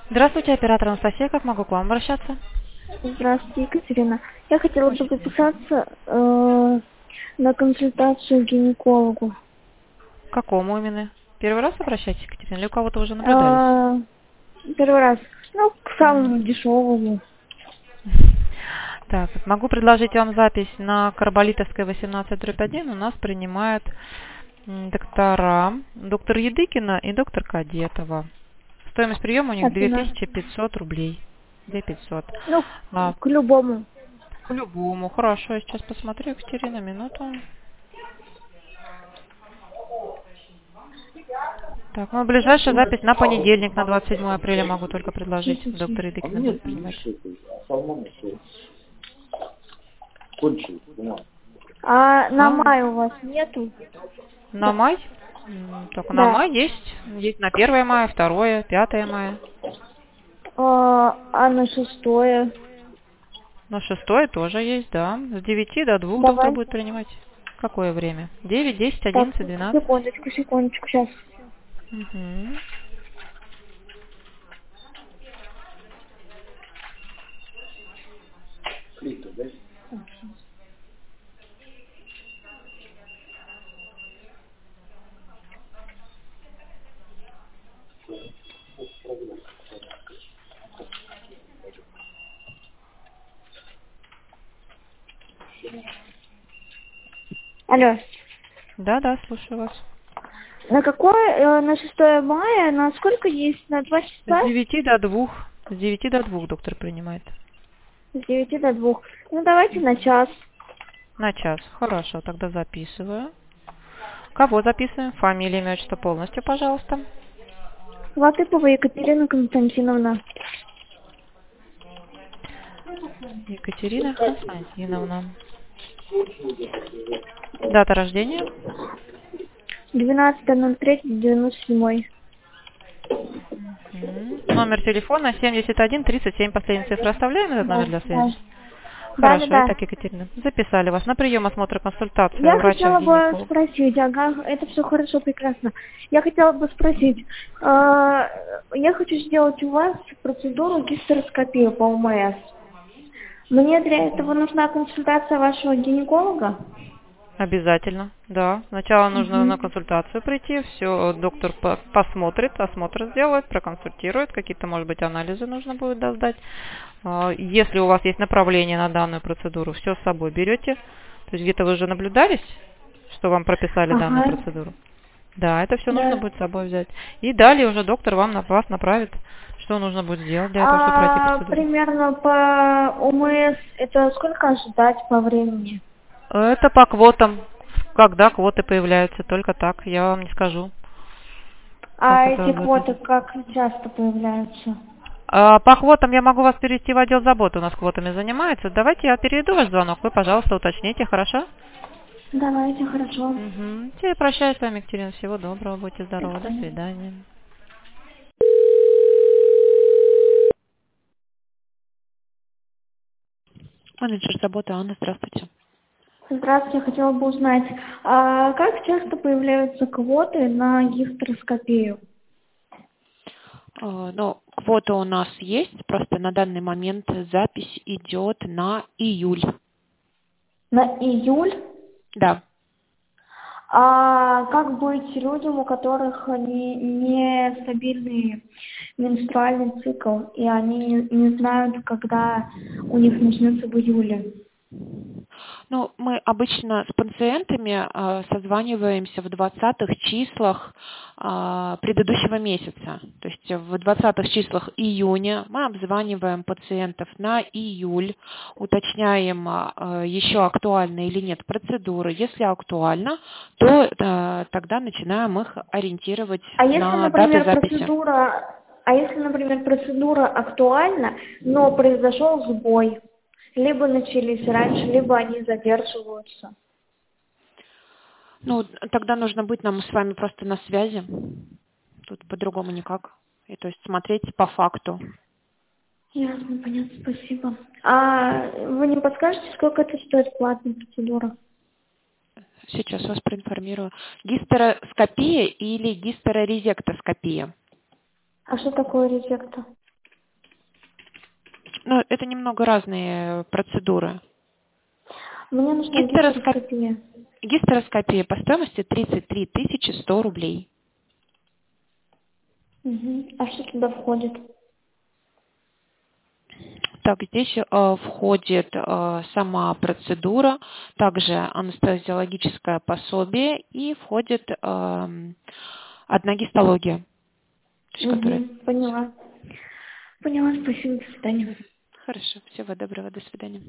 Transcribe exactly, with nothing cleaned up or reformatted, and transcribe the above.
Здравствуйте, оператор Анастасия. Как могу к вам обращаться? Здравствуйте, Екатерина. Я хотела бы записаться э, на консультацию к гинекологу. К какому именно? Первый раз обращаетесь, Екатерина, или у кого-то уже наблюдались? Э, первый раз. Ну, к самому Мгм. дешевому. Так, вот могу предложить вам запись на Карболитовской восемнадцать дробь один. У нас принимают м, доктора, доктор Едыкина и доктор Кадетова. Стоимость приема у них Это на... две тысячи пятьсот рублей. две тысячи пятьсот. Ну, А, к любому. к любому. Хорошо, я сейчас посмотрю, Екатерина, минуту. Так, ну, ближайшая запись на понедельник, на двадцать седьмое апреля могу только предложить. Тысячи. Доктор Едыкина будет принимать. А на А, май у вас нету? на май? М, Только на Да. май есть. Есть на первое мая, второе, пятое мая. А, а на шестое? На шестое тоже есть, да. С девяти до двух доктор будет Давайте. принимать. Какое время? Девять, десять, Так, одиннадцать, двенадцать. секундочку, секундочку, сейчас. Угу. Алло. Да, да, слушаю вас. На какое? э, На шестое мая? На сколько есть? На два С часа? девяти до двух. С девяти до двух доктор принимает. С девяти до двух. Ну, давайте на час. На час. Хорошо, тогда записываю. Кого записываем? Фамилия, имя, отчество полностью, пожалуйста. Латыпова Екатерина Константиновна. Екатерина Константиновна. Дата рождения. двенадцатое ноль третье девяносто седьмой. Мгм. Номер телефона семьдесят один тридцать семь. Последние цифры оставляем этот номер Да, для да. связи? Да, да, Хорошо, да. итак, Екатерина, записали вас на прием, осмотр, консультацию Я хотела бы врача-гинеколога. спросить, ага, это все хорошо, прекрасно. Я хотела бы спросить, э, я хочу сделать у вас процедуру гистероскопии по ОМС. Мне для этого нужна консультация вашего гинеколога? Обязательно, да. Сначала нужно на Угу. консультацию прийти, все, доктор по- посмотрит, осмотр сделает, проконсультирует, какие-то, может быть, анализы нужно будет да, сдать. А, Если у вас есть направление на данную процедуру, все с собой берете. То есть где-то вы уже наблюдались, что вам прописали данную Ага, процедуру? Да, это все нужно да. будет с собой взять. И далее уже доктор вам на вас направит, что нужно будет сделать для того, чтобы пройти А процедуру. примерно по ОМС это сколько ожидать по времени? Это по квотам. Когда квоты появляются, только так, я вам не скажу, как А это эти квоты выглядит. как часто появляются? А, По квотам я могу вас перевести в отдел заботы, у нас квотами занимается. Давайте я переведу ваш звонок, вы, пожалуйста, уточните, хорошо? Давайте, хорошо. Угу. Я прощаюсь с вами, Екатерина, всего доброго, будьте До здоровы, до свидания. свидания. Менеджер заботы Анна, здравствуйте. Здравствуйте, я хотела бы узнать, а как часто появляются квоты на гистероскопию? Э, Ну, квота у нас есть, просто на данный момент запись идет на июль. На июль? Да. А как быть людям, у которых не, не стабильный менструальный цикл, и они не, не знают, когда у них начнется в июле? Ну, мы обычно с пациентами э, созваниваемся в двадцатых числах э, предыдущего месяца. То есть в двадцатых числах июня мы обзваниваем пациентов на июль, уточняем, э, еще актуальны или нет процедуры. Если актуально, то э, тогда начинаем их ориентировать А если, на даты например, записи. процедура, а если, например, процедура актуальна, но произошел сбой, либо начались раньше, либо они задерживаются? Ну, тогда нужно быть нам с вами просто на связи. Тут по-другому никак. И то есть смотреть по факту. Ясно, понятно, спасибо. А вы не подскажете, сколько это стоит платная процедура? Сейчас вас проинформирую. Гистероскопия или гистерорезектоскопия? А что такое резекта? Но это немного разные процедуры. Мне нужна гистероскопия. Гистероскопия по стоимости тридцать три тысячи сто рублей. Угу. А что туда входит? Так, здесь э, входит э, сама процедура, также анестезиологическое пособие и входит э, одна гистология. То есть, Угу. которая... Поняла. Поняла, спасибо, до свидания. Хорошо, всего доброго, до свидания.